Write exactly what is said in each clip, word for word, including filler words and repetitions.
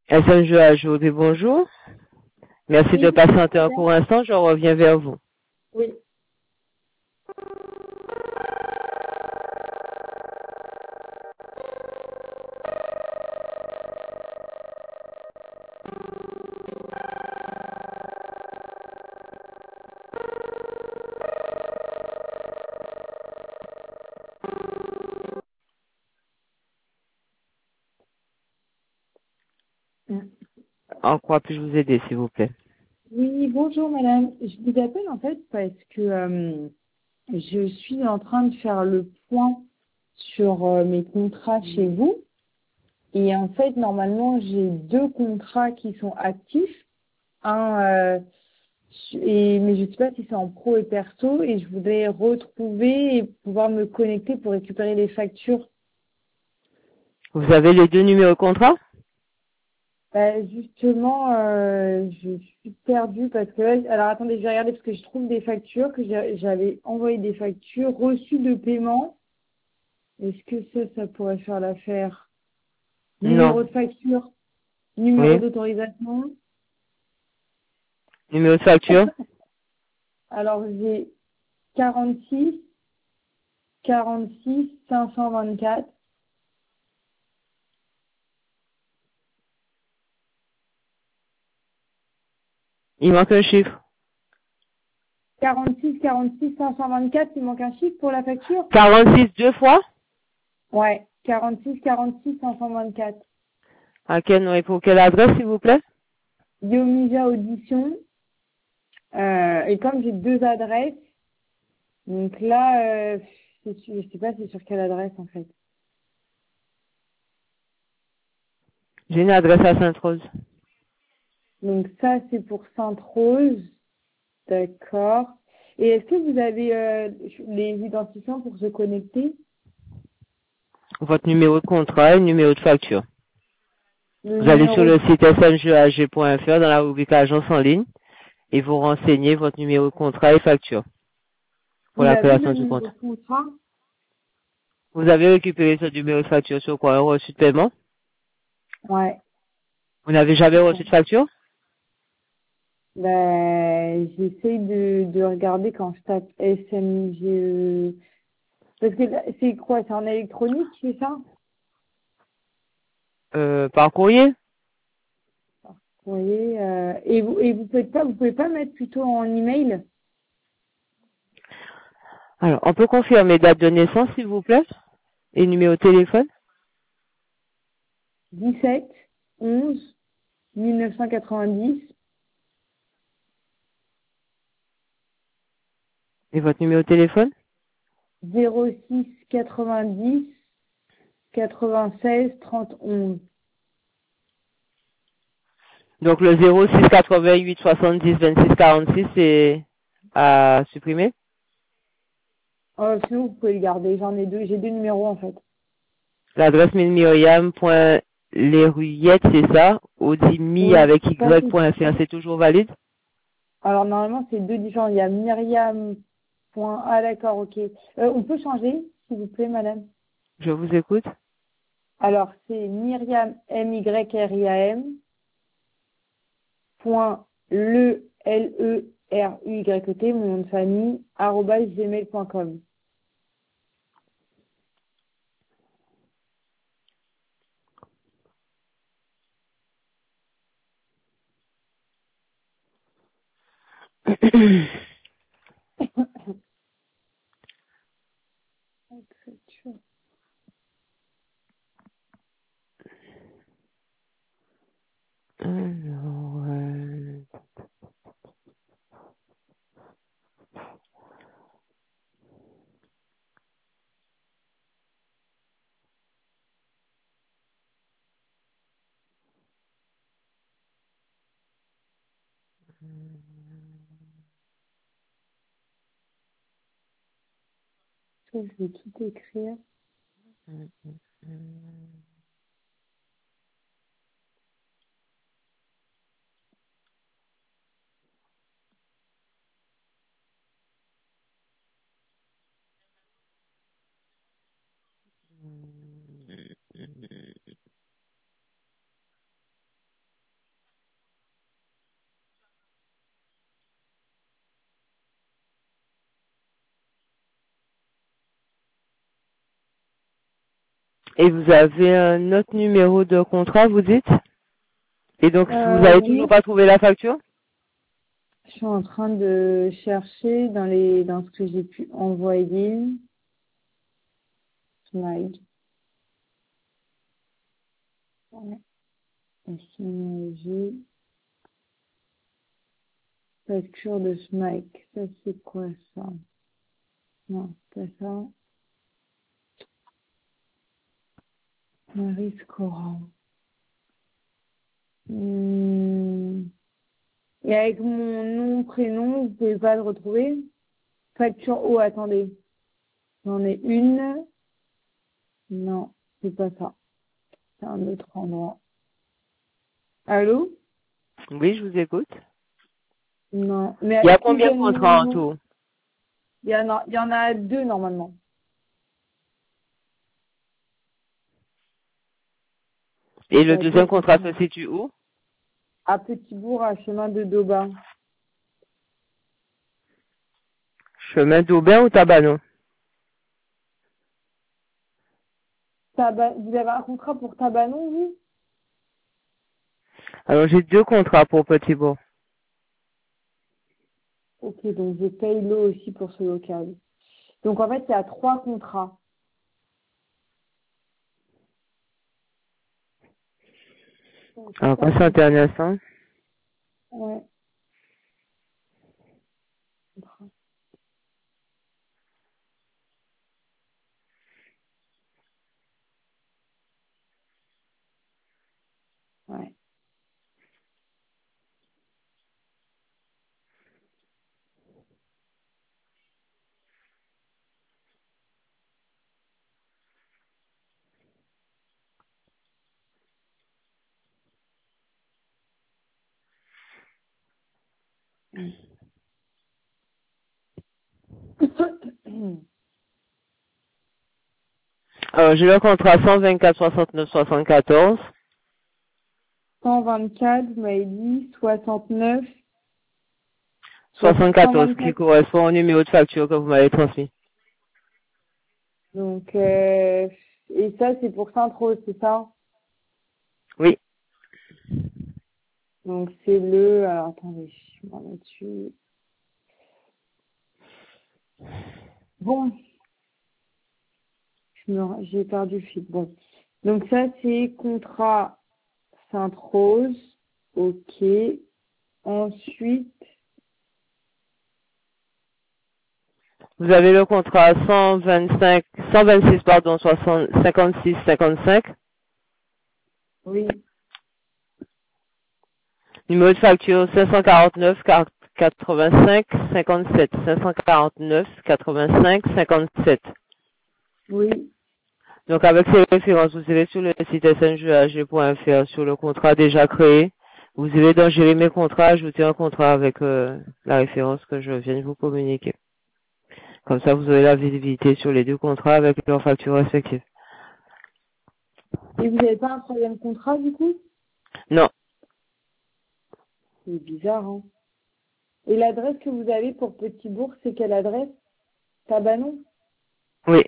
S M G A, je vous dis bonjour. Merci de Oui, bonjour patienter un madame. court instant, je reviens vers vous. Oui. En quoi puis-je vous aider, s'il vous plaît? Oui, bonjour madame. Je vous appelle en fait parce que euh, je suis en train de faire le point sur euh, mes contrats chez vous. Et en fait, normalement, j'ai deux contrats qui sont actifs. Un, euh, et, mais je ne sais pas si c'est en pro et perso. Et je voudrais retrouver et pouvoir me connecter pour récupérer les factures. Vous avez les deux numéros de contrat? Bah, justement, euh, je suis perdue parce que là, alors attendez, je vais regarder parce que je trouve des factures, que j'ai- j'avais envoyé des factures reçues de paiement. Est-ce que ça, ça pourrait faire l'affaire? Non. Numéro de facture, numéro Oui. d'autorisation. Numéro de facture? Alors j'ai quarante-six, quarante-six, cinq cent vingt-quatre. Il manque un chiffre. quarante-six, quarante-six, cinq cent vingt-quatre, il manque un chiffre pour la facture? quarante-six deux fois? Ouais, quarante-six, quarante-six, cinq cent vingt-quatre. À quel nom et pour quelle adresse, s'il vous plaît? Yomija Audition. Euh, et comme j'ai deux adresses, donc là, euh, je ne sais pas c'est sur quelle adresse en fait. J'ai une adresse à Sainte-Rose. Donc ça, c'est pour Sainte-Rose. D'accord. Et est-ce que vous avez euh, les identifiants pour se connecter? Votre numéro de contrat et le numéro de facture. Le Vous allez sur numéro le de... site s m g a g point f r dans la rubrique agence en ligne et vous renseignez votre numéro de contrat et facture pour Vous la avez création le du numéro contrat. de contrat? Vous avez récupéré ce numéro de facture sur quoi? Un reçu de paiement? Ouais. Vous n'avez jamais C'est ça. reçu de facture? Ben, j'essaye de, de regarder quand je tape S M G E. Parce que là, c'est quoi? C'est en électronique, c'est ça? Euh, par courrier? Vous voyez, euh, et vous et vous pouvez pas vous pouvez pas mettre plutôt en email Alors, on peut confirmer date de naissance, s'il vous plaît, et numéro de téléphone, dix-sept onze mille neuf cent quatre-vingt-dix et votre numéro de téléphone. zéro six quatre-vingt-dix quatre-vingt-seize trente onze. Donc, le zéro six quatre-vingt-huit soixante-dix vingt-six quarante-six, c'est à supprimer. Euh, sinon vous pouvez le garder, j'en ai deux, j'ai deux numéros en fait. L'adresse mail myriam.lesruyettes, c'est ça. Audimi Oui, avec ça c'est. y.fr, c'est toujours valide. Alors normalement c'est deux différents. Il y a Myriam. Point. Ah d'accord, ok. Euh, on peut changer, s'il vous plaît, madame. Je vous écoute. Alors c'est Myriam M Y R I A M point le L E R U Y T, mon nom de famille, arobase gmail point com. Alors, euh, Je vais tout écrire. Et vous avez un autre numéro de contrat, vous dites? Et donc, vous Euh, n'avez oui, toujours pas trouvé la facture? je suis en train de chercher dans les dans ce que j'ai pu envoyer. Smile. Ouais. Et j'ai facture de Smile. Ça, c'est quoi ça? Non, c'est pas ça. Marie Coran. Hmm. Et avec mon nom, prénom, vous pouvez pas le retrouver? Facture, oh, attendez. J'en ai une. Non, c'est pas ça. C'est un autre endroit. Allô? Oui, je vous écoute. Non. Il y Mais a si je combien de donne mon contrats en nom, tout? il y en a, il y en a deux normalement. Et Il y le a deux deuxième contrat contrats. se situe où? À Petit-Bourg, à chemin de Daubin. Chemin d'Aubin ou Tabanon? Taba- vous avez un contrat pour Tabanon, vous? Alors, j'ai deux contrats pour Petit-Bourg. Ok, donc je paye l'eau aussi pour ce local. Donc en fait, il y a trois contrats. Donc, Alors, trois patientez un contrats. instant. Ouais. Contrat. Ouais. Alors, j'ai le contrat cent vingt-quatre soixante-neuf soixante-quatorze. cent vingt-quatre, vous m'avez dit, soixante-neuf, soixante-quatorze qui cent vingt-quatre. correspond au numéro de facture que vous m'avez transmis. Donc, euh, et ça, c'est pour Sainte-Rose, c'est ça? Oui. Donc, c'est le, alors, attendez, je m'en mets dessus. Bon, je me- j'ai perdu le fil. Bon. Donc, ça, c'est contrat Sainte-Rose. Ok. Ensuite, Vous avez le contrat cent vingt-cinq, cent vingt-six, pardon, soixante, cinquante-six, cinquante-cinq. oui, Numéro de facture cinq cent quarante-neuf, quatre-vingt-cinq, cinquante-sept. cinq cent quarante-neuf, quatre-vingt-cinq, cinquante-sept. oui. Donc, avec ces références, vous irez sur le site s n g a g point f r sur le contrat déjà créé. Vous irez dans gérer mes contrats, ajouter un contrat avec euh, la référence que je viens de vous communiquer. Comme ça, vous aurez la visibilité sur les deux contrats avec leurs factures respectives. Et vous n'avez pas un troisième contrat, du coup? Non. C'est bizarre, hein. Et l'adresse que vous avez pour Petit-Bourg, c'est quelle adresse? Tabanon? Oui.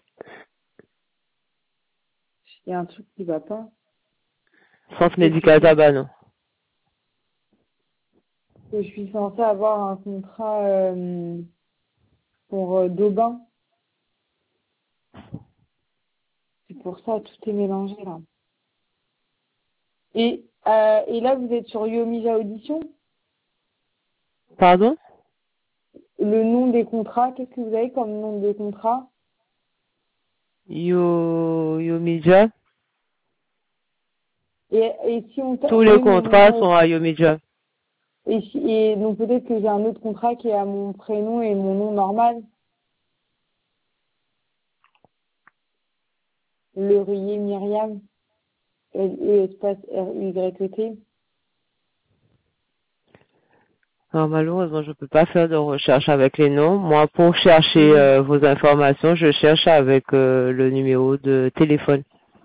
Il y a un truc qui va pas. Parce Centre que je médical suis, Tabanon. que je suis censée avoir un contrat euh, pour euh, Daubin. C'est pour ça, tout est mélangé là. Et, euh, et là, vous êtes sur Yomija Audition. Pardon? Le nom des contrats, qu'est-ce que vous avez comme nom de contrat? Yo, Yomija. Et, et si on ta- Tous les oui, mon contrats numéro. sont à Yomija. Et, si- et donc peut-être que j'ai un autre contrat qui est à mon prénom et mon nom normal. Le Rier Myriam. L E espace R U Y E T. Alors malheureusement, je peux pas faire de recherche avec les noms. Moi, pour chercher Oui, euh, vos informations, je cherche avec euh, le numéro de téléphone.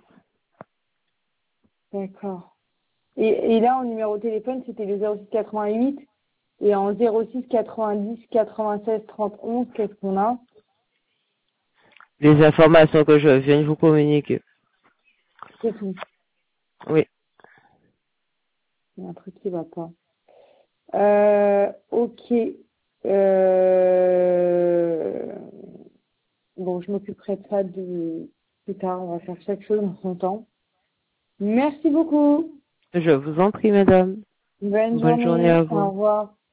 d'accord. Et, et là, en numéro de téléphone, c'était le zéro six quatre-vingt-huit. Et en zéro six quatre-vingt-dix quatre-vingt-seize trente onze, qu'est-ce qu'on a? Les informations que je viens de vous communiquer. C'est tout. Oui. Il y a un truc qui va pas. Euh, ok. Euh... Bon, je m'occuperai de ça de... plus tard. On va faire chaque chose en son temps. Merci beaucoup. Je vous en prie, madame. Bonne Bonne journée journée. à Au vous. revoir.